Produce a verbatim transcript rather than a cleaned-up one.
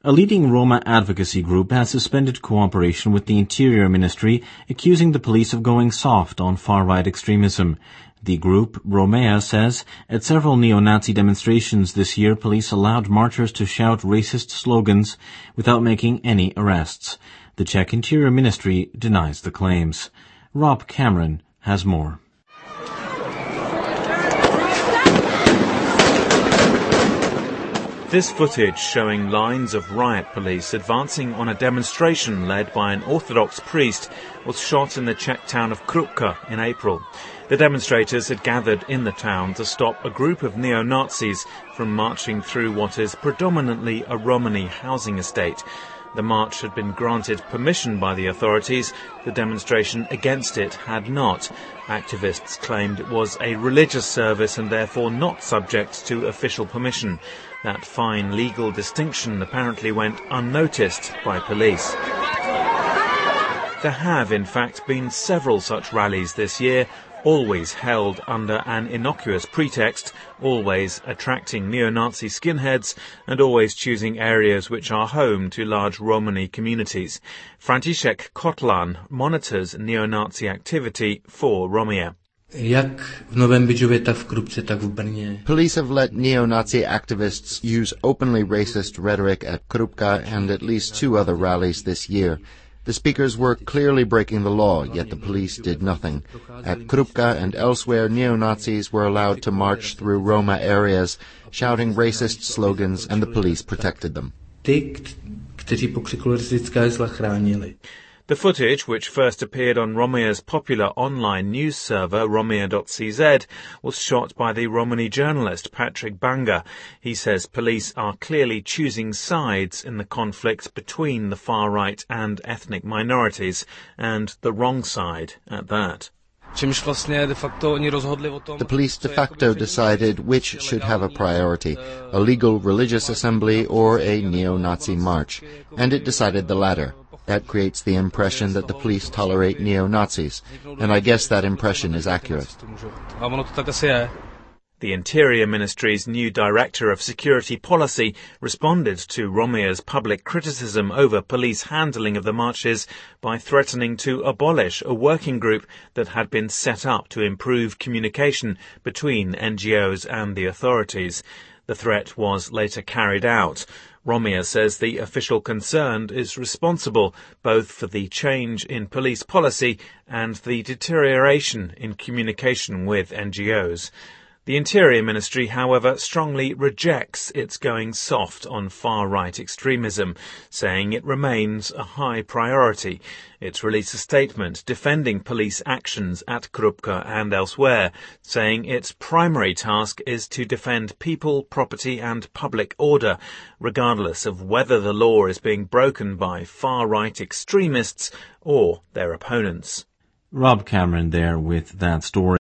A leading Roma advocacy group has suspended cooperation with the Interior Ministry, accusing the police of going soft on far-right extremism. The group, Romea, says at several neo-Nazi demonstrations this year, police allowed marchers to shout racist slogans without making any arrests. The Czech Interior Ministry denies the claims. Rob Cameron has more. This footage showing lines of riot police advancing on a demonstration led by an Orthodox priest was shot in the Czech town of Krupka in April. The demonstrators had gathered in the town to stop a group of neo-Nazis from marching through what is predominantly a Romani housing estate. The march had been granted permission by the authorities. The demonstration against it had not. Activists claimed it was a religious service and therefore not subject to official permission. That fine legal distinction apparently went unnoticed by police. There have, in fact, been several such rallies this year, always held under an innocuous pretext, always attracting neo-Nazi skinheads, and always choosing areas which are home to large Romani communities. František Kotlan monitors neo-Nazi activity for Romea. Police have let neo-Nazi activists use openly racist rhetoric at Krupka and at least two other rallies this year. The speakers were clearly breaking the law, yet the police did nothing. At Krupka and elsewhere, neo-Nazis were allowed to march through Roma areas, shouting racist slogans, and the police protected them. The footage, which first appeared on Romea's popular online news server, romea dot c z, was shot by the Romani journalist Patrick Banga. He says police are clearly choosing sides in the conflict between the far right and ethnic minorities, and the wrong side at that. The police de facto decided which should have a priority, a legal religious assembly or a neo-Nazi march, and it decided the latter. That creates the impression that the police tolerate neo-Nazis, and I guess that impression is accurate. The Interior Ministry's new Director of Security Policy responded to Romea's public criticism over police handling of the marches by threatening to abolish a working group that had been set up to improve communication between N G Os and the authorities. The threat was later carried out. Romea says the official concerned is responsible both for the change in police policy and the deterioration in communication with N G Os. The Interior Ministry, however, strongly rejects its going soft on far-right extremism, saying it remains a high priority. It released a statement defending police actions at Krupka and elsewhere, saying its primary task is to defend people, property and public order, regardless of whether the law is being broken by far-right extremists or their opponents. Rob Cameron there with that story.